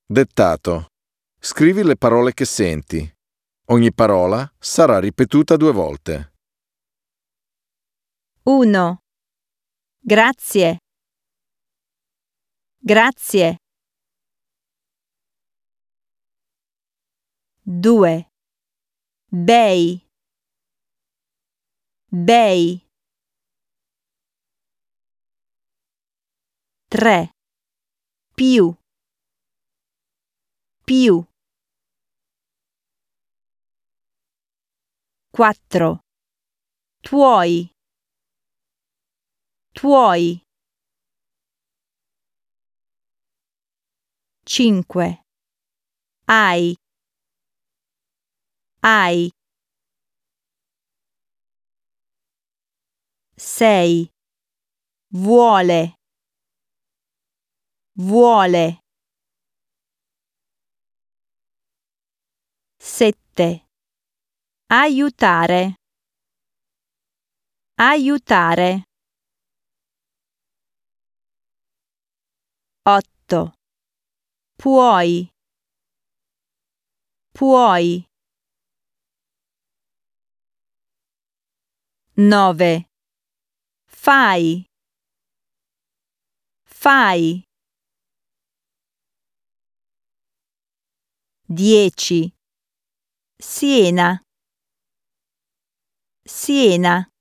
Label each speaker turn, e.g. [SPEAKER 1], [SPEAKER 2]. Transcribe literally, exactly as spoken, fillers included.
[SPEAKER 1] Dettato. Scrivi le parole che senti. Ogni parola sarà ripetuta due volte.
[SPEAKER 2] uno. Grazie. Grazie. due. Bei. Bei. tre. Più. Più. quattro. Tuoi. Tuoi. cinque. Hai. Hai. sei. Vuole. Vuole. sette. Aiutare. Aiutare. otto. Puoi. Puoi. nove. Fai. Fai. dieci. Siena. Siena.